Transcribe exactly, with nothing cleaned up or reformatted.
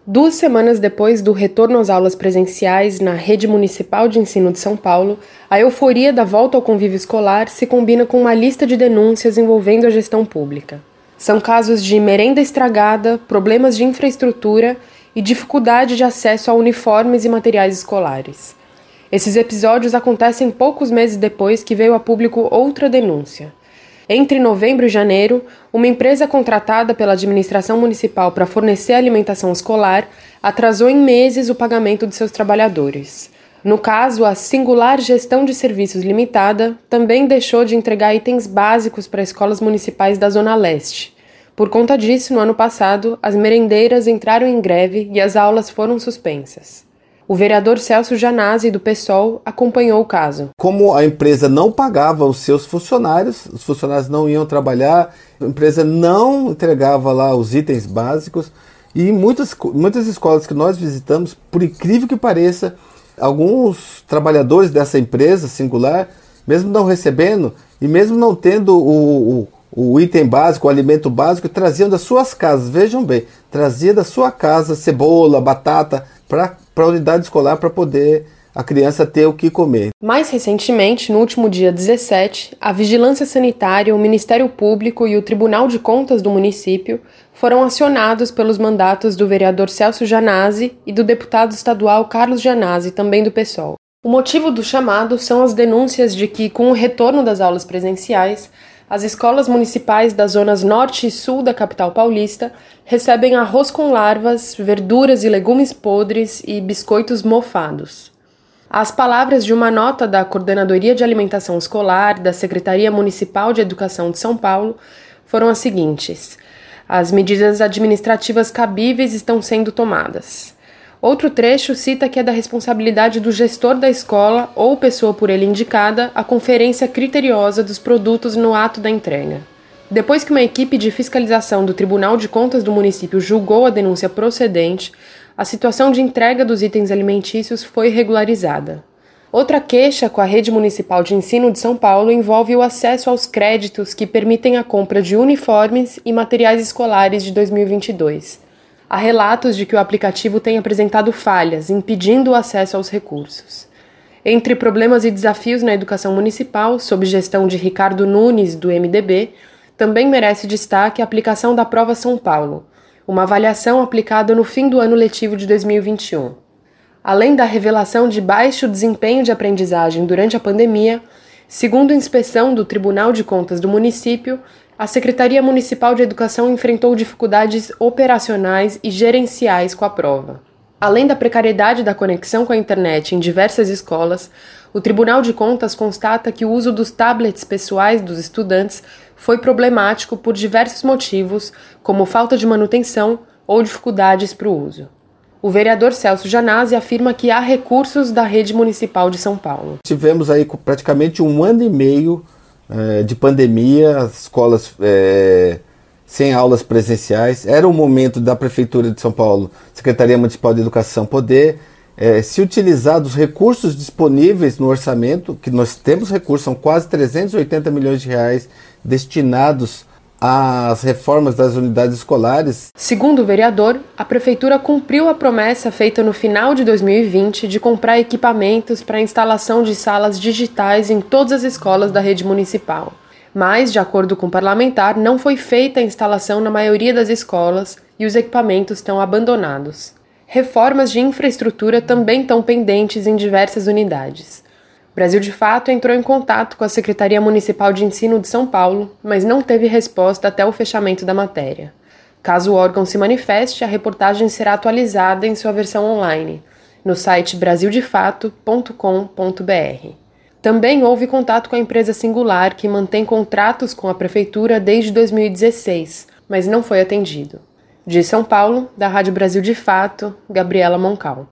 Duas semanas depois do retorno às aulas presenciais na Rede Municipal de Ensino de São Paulo, a euforia da volta ao convívio escolar se combina com uma lista de denúncias envolvendo a gestão pública. São casos de merenda estragada, problemas de infraestrutura e dificuldade de acesso a uniformes e materiais escolares. Esses episódios acontecem poucos meses depois que veio a público outra denúncia. Entre novembro e janeiro, uma empresa contratada pela administração municipal para fornecer alimentação escolar atrasou em meses o pagamento de seus trabalhadores. No caso, a Singular Gestão de Serviços Limitada também deixou de entregar itens básicos para escolas municipais da Zona Leste. Por conta disso, no ano passado, as merendeiras entraram em greve e as aulas foram suspensas. O vereador Celso Janazzi, do PSOL, acompanhou o caso. Como a empresa não pagava os seus funcionários, os funcionários não iam trabalhar, a empresa não entregava lá os itens básicos, e muitas, muitas escolas que nós visitamos, por incrível que pareça, alguns trabalhadores dessa empresa Singular, mesmo não recebendo e mesmo não tendo o, o, o item básico, o alimento básico, traziam das suas casas, vejam bem, trazia da sua casa cebola, batata, para a unidade escolar para poder a criança ter o que comer. Mais recentemente, no último dia dezessete, a Vigilância Sanitária, o Ministério Público e o Tribunal de Contas do município foram acionados pelos mandatos do vereador Celso Janazzi e do deputado estadual Carlos Janazzi, também do PSOL. O motivo do chamado são as denúncias de que, com o retorno das aulas presenciais, as escolas municipais das zonas norte e sul da capital paulista recebem arroz com larvas, verduras e legumes podres e biscoitos mofados. As palavras de uma nota da Coordenadoria de Alimentação Escolar da Secretaria Municipal de Educação de São Paulo foram as seguintes: as medidas administrativas cabíveis estão sendo tomadas. Outro trecho cita que é da responsabilidade do gestor da escola ou pessoa por ele indicada a conferência criteriosa dos produtos no ato da entrega. Depois que uma equipe de fiscalização do Tribunal de Contas do município julgou a denúncia procedente, a situação de entrega dos itens alimentícios foi regularizada. Outra queixa com a Rede Municipal de Ensino de São Paulo envolve o acesso aos créditos que permitem a compra de uniformes e materiais escolares de dois mil e vinte e dois. Há relatos de que o aplicativo tem apresentado falhas, impedindo o acesso aos recursos. Entre problemas e desafios na educação municipal, sob gestão de Ricardo Nunes, do M D B, também merece destaque a aplicação da Prova São Paulo, uma avaliação aplicada no fim do ano letivo de dois mil e vinte e um. Além da revelação de baixo desempenho de aprendizagem durante a pandemia, segundo a inspeção do Tribunal de Contas do município, a Secretaria Municipal de Educação enfrentou dificuldades operacionais e gerenciais com a prova. Além da precariedade da conexão com a internet em diversas escolas, o Tribunal de Contas constata que o uso dos tablets pessoais dos estudantes foi problemático por diversos motivos, como falta de manutenção ou dificuldades para o uso. O vereador Celso Janazzi afirma que há recursos da Rede Municipal de São Paulo. Tivemos aí praticamente um ano e meio de pandemia, as escolas é, sem aulas presenciais. Era o momento da Prefeitura de São Paulo, Secretaria Municipal de Educação, poder é, se utilizar dos recursos disponíveis no orçamento, que nós temos recursos, são quase trezentos e oitenta milhões de reais destinados às reformas das unidades escolares. Segundo o vereador, a Prefeitura cumpriu a promessa feita no final de dois mil e vinte de comprar equipamentos para a instalação de salas digitais em todas as escolas da rede municipal. Mas, de acordo com o parlamentar, não foi feita a instalação na maioria das escolas e os equipamentos estão abandonados. Reformas de infraestrutura também estão pendentes em diversas unidades. Brasil de Fato entrou em contato com a Secretaria Municipal de Ensino de São Paulo, mas não teve resposta até o fechamento da matéria. Caso o órgão se manifeste, a reportagem será atualizada em sua versão online, no site brasil de fato ponto com ponto b r. Também houve contato com a empresa Singular, que mantém contratos com a Prefeitura desde dois mil e dezesseis, mas não foi atendido. De São Paulo, da Rádio Brasil de Fato, Gabriela Moncal.